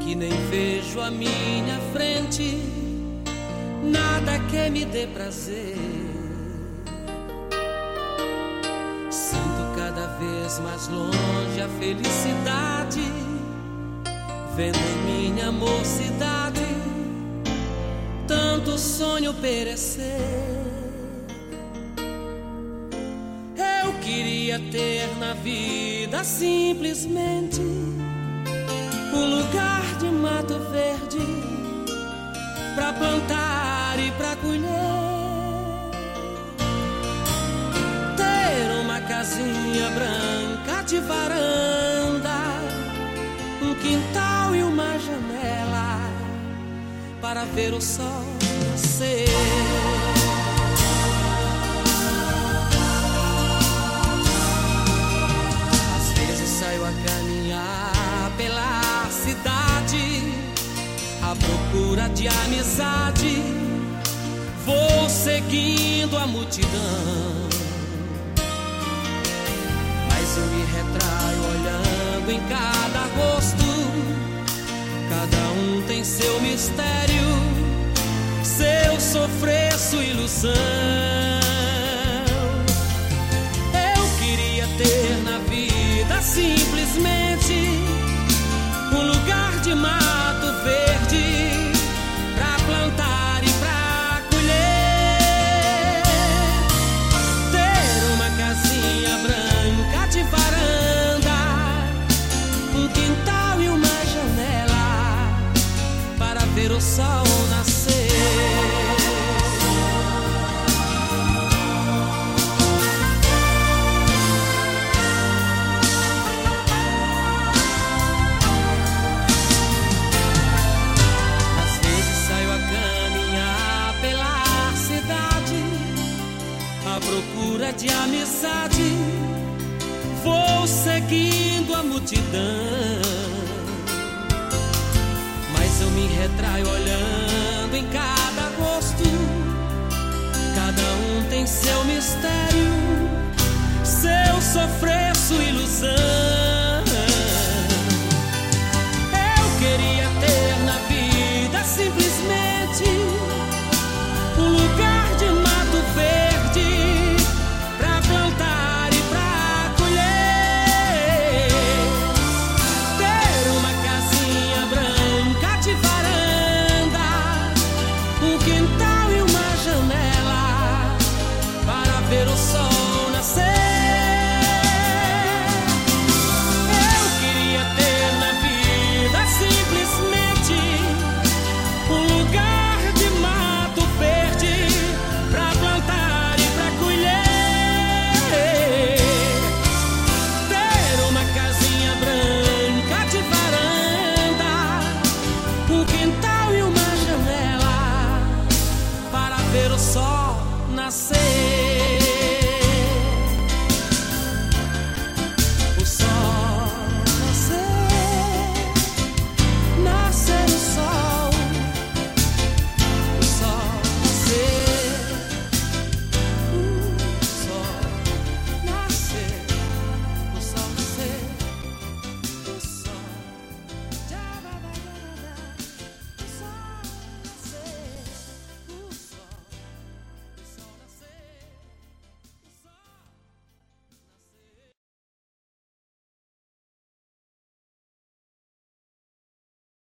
que nem vejo à minha frente nada que me dê prazer. Sinto cada vez mais longe a felicidade, vendo em minha mocidade tanto sonho perecer. Eu queria ter na vida simplesmente um lugar de mato verde pra plantar e pra colher, ter uma casinha branca de varanda, um quintal e uma janela para ver o sol nascer. Às vezes saio a caminhar pela cidade à procura de amizade, vou seguindo a multidão, mas eu me retraio olhando em cada rosto. Cada um tem seu mistério, seu sofrer, sua ilusão. Eu queria ter na vida simplesmente um lugar de mato verde pra plantar e pra colher, ter uma casinha branca de varanda, um quintal e uma janela para ver o sol nascer. Procura de amizade, vou seguindo a multidão, mas eu me retraio olhando em cada rosto. Cada um tem seu mistério, seu sofrer, sua ilusão.